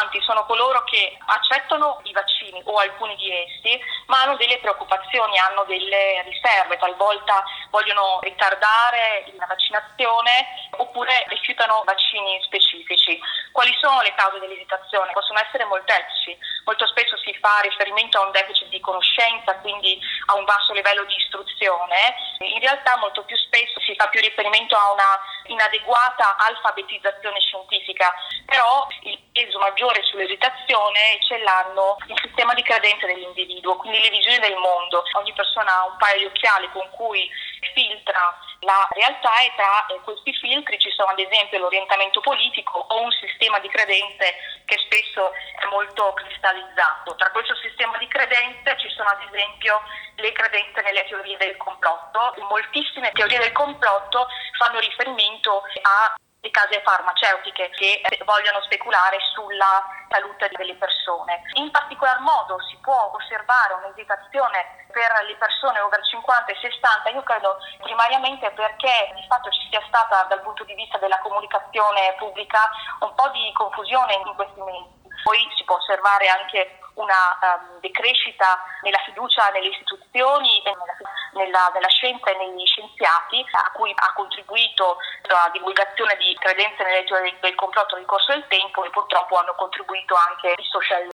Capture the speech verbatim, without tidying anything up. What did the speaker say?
quanti sono coloro che accettano i vaccini o alcuni di essi, ma hanno delle preoccupazioni, hanno delle riserve, talvolta vogliono ritardare la vaccinazione oppure rifiutano vaccini specifici. Quali sono le cause dell'esitazione? Possono essere molteplici. Molto spesso si fa riferimento a un deficit di conoscenza, quindi a un basso livello di istruzione. In realtà molto più spesso si fa più riferimento a una inadeguata alfabetizzazione scientifica, però il peso maggiore sull'esitazione ce l'hanno il sistema di credenze dell'individuo, quindi le visioni del mondo. Ogni persona ha un paio di occhiali con cui filtra la realtà e tra questi filtri ci sono ad esempio l'orientamento politico o un sistema di credenze che spesso è molto cristallizzato. Tra questo sistema di credenze ci sono ad esempio le credenze nelle teorie del complotto. Moltissime teorie del complotto fanno riferimento a le case farmaceutiche che vogliono speculare sulla salute delle persone. In particolar modo si può osservare un'esitazione per le persone over cinquanta e sessanta, io credo primariamente perché di fatto ci sia stata dal punto di vista della comunicazione pubblica un po' di confusione in questi mesi. Poi si può osservare anche una um, decrescita nella fiducia nelle istituzioni e nella, nella, nella scienza e negli scienziati, a cui ha contribuito la divulgazione di credenze nelle teorie del complotto nel corso del tempo e purtroppo hanno contribuito anche i social